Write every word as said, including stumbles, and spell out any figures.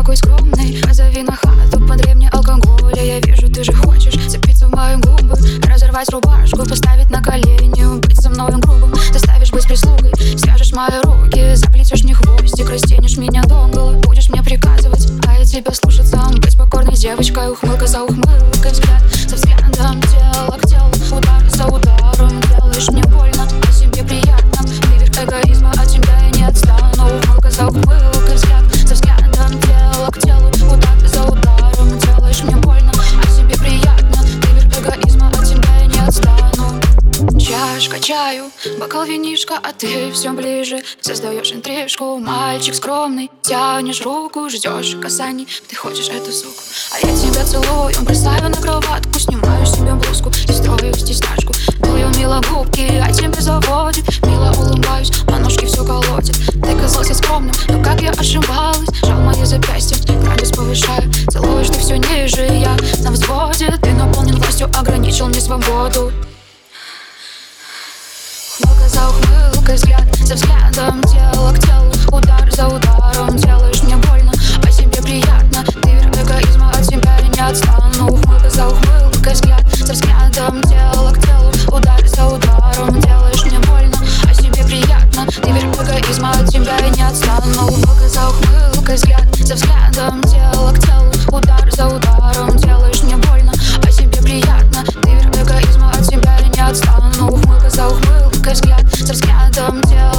такой скромный. Позови на хату, подари мне алкоголя. Я вижу, ты же хочешь цепиться в мои губы, разорвать рубашку, поставить на колени, быть со мной грубым. Заставишь быть прислугой, свяжешь мои руки, заплетешь мне хвостик, растянешь меня догола. Будешь мне приказывать, а я тебя слушаться, быть покорной девочкой. Ухмылка за ухмылкой, взгляд за взглядом, тело к телу, удар за ударом. Делаешь мне больно, а себе приятно. Ты верх эгоизма, от тебя я не отстану. Ухмылка за ухмылкой, взгляд за взглядом, тело к телу, удар за ударом. Делаешь мне больно, а себе приятно. Ты верх эгоизма, от тебя я не отстану. Чашка чаю, бокал винишка, а ты все ближе. Создаешь интрижку, мальчик скромный. Тянешь руку, ждешь касаний. Ты хочешь эту суку, а я тебя целую. Бросаю на кроватку, снимаю себе блузку и строю стесняшку. Твою мило губки, а тебя заводит. Мило улыбаюсь, а ножки все колотит. Ты казался скромным, но как я ошибалась. Жал мои запястья, градус повышаю. Целуешь ты все ниже, я на взводе. Ты наполнен властью, ограничил мне свободу. Ухмылка за ухмылкой, взгляд за взглядом, тело к телу, удар за ударом. Делаешь мне больно, а себе приятно. Ты верх эгоизма, от тебя я не отстану. Ухмылка за ухмылкой, взгляд за взглядом, тело к телу, удар за ударом. Делаешь мне больно, а себе приятно. Ты верх эгоизма, от тебя я не отстану. Ухмылка за ухмылкой, взгляд за взглядом, тело к телу, удар за ударом. Делаешь мне больно, а себе приятно. Ты верх эгоизма, от тебя я не отстану. Ухмылка за ухмылкой, взгляд за взглядом, тело